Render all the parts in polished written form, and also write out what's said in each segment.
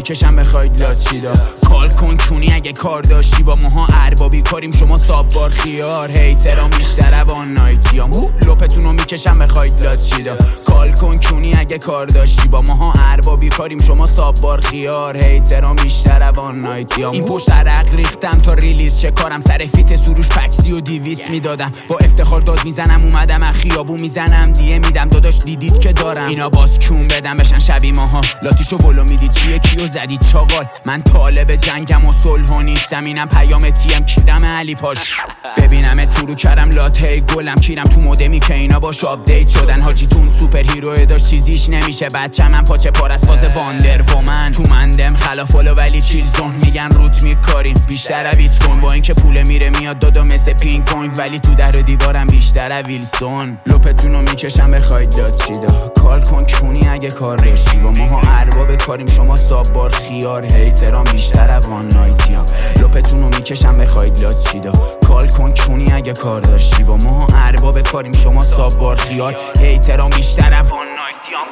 میکشم بخواید لات چیدا کال کن کونی اگه کار داشتی با ماها اربابی کاریم شما ساببار خیار هیترام بیشتره وان نایتیام لپتونو میکشم بخواید لات چیدا کال کن کونی اگه کار داشتی با ماها اربابی کاریم شما ساببار خیار هیترام بیشتره وان نایتیام این پشت عرق ریختم تا ریلیز چه کارم سر فیت سروش پکسی و 200 میدادم با افتخار داد میزنم اومدم از خیابون میزنم دیه میدم داداش دیدید که دارم اینا باز کون بدم بشن شبی ماها لاتیشو بلو میدید چیه کیو زدید چاقال من طالب جنگم و صلح نیستم اینم پیام تیم کیرم علی پاش ببینم تو رو کرم لاته گلم کیرم تو مودمی که اینا باش آپدیت شدن حاجی تون سوپر هیرو داشت چیزیش نمیشه بچه من پاچه پار از فاز واندر وومن تو مندم خلافالو ولی چیل زون میگن روت میکاریم بیشتر بیت کن با اینکه پول میره میاد دادا مثل پینگ پونگ ولی تو در دیوارم بیشتر ویلسون لپتونو میکشم بخواید داد چیدا کال کن کونی اگه کار رشی با ماها ارباب کاریم شما ساببار خیار هیترام بیشتر وان نایتیام لپتونو میکشم بخواید داد چیدا کال کن کونی اگه کار داشتی با ماها ارباب کاریم شما ساببار خیار هیترام بیشتر وان نایتیام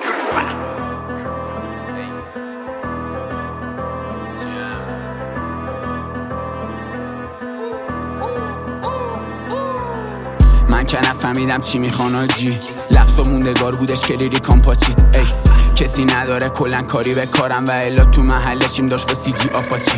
من که نفهمیدم چی میخوان آجی لفظ و موندگار بودش که لیری کامپاچید ای کسی نداره کلن کاری به کارم و الا تو محلشیم داشت با سی جی آپاچی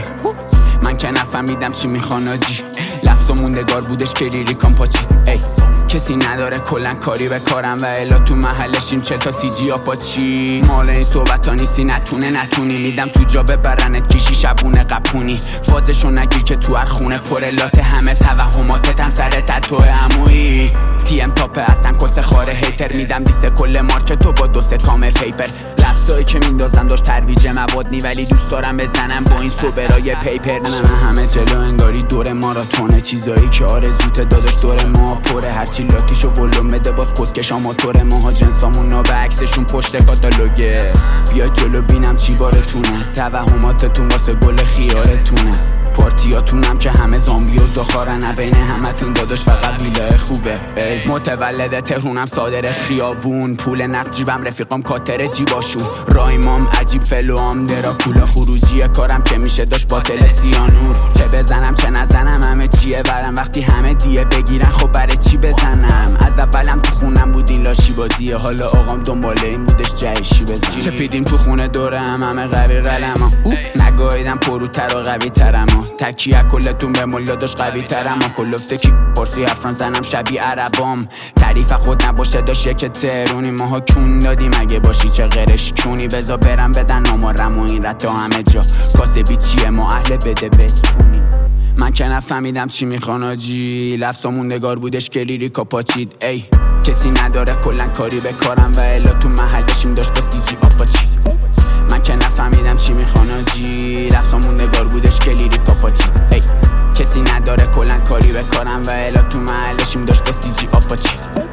من که نفهمیدم چی میخوان آجی لفظ و موندگار بودش که لیری کامپاچید ای کسی نداره کلن کاری به کارم و الا تو محلشیم 40 تا سی جی آپاچی مال این صحبت ها نیستی نتونی میدم تو جا ببرنت کیشی شبونه قپونی فازشو نگیر که تو هر خونه پر لات همه توهماتت هم سر تتو عمویی تیم تاپه اصلا کس خاره هیتر میدم دیسه کل مارکتو با 2 کامل پیپر لفظایی که میندازم داشت ترویج مواد نی ولی دوست دارم بزنم با این سوبرای پیپر نه همه جلو انگاری دور ماراتونه چیزایی که آرزوت داداش دور ما پره هرچی لاتیشو ولوم بده باز پسکش آماتور ماها جنسامون نابه عکسشون پشت کاتالوگه بیا جلو بینم چی بارتونه توهماتتون واسه گل خیارتونه پارتیاتونم که همه زامبی و زخارن بین همتون داداش فقط ویلای خوبه متولد تهرونم صادر خیابون پول نقد جیبم رفیقام کاتر جیباشون رایمام عجیب فلوام دراکولا خروجی کارم که میشه داشت باطل سیانور چه بزنم چه نزنم همه چیه برم وقتی همه دیه بگیرن خب برای چی بزنم از اولم تو خونم بود این لاشی بازیه حالا آقام دنباله این بودش جایشی بزن چه پیدیم تو خونه دورم همه قوی قلما نگاهیدم پروتر و قوی ترم تکیه کلتون به ملا داشت قوی ترم کلفته کی پرسی افران زنم شبیه عربام تعریف خود نباشه داشت که ترونی ماها کون دادیم اگه باشی چه غیرش کونی بزا برم بدن نمارم و این رتا همه جا کاسه بی چیه ما اهل بده بستونی من که نفهمیدم چی میخوان آجی لفظ و موندگار بودش که لیری کاپاچید ای کسی نداره کلن کاری به کارم و الا تو محلشیم داشت باز دیجی آپاچی من که نفهمیدم چی میخوان آجی لفظ و موندگار بودش که لیری کاپاچید ای کسی نداره کلن کاری به کارم و الا تو محلشیم داشت باز دیجی آپاچی